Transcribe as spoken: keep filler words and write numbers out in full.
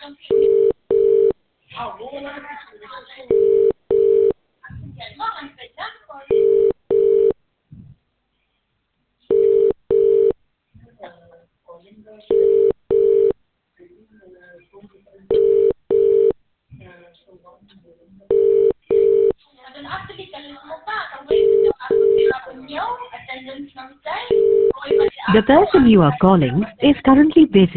The person you are calling is currently busy.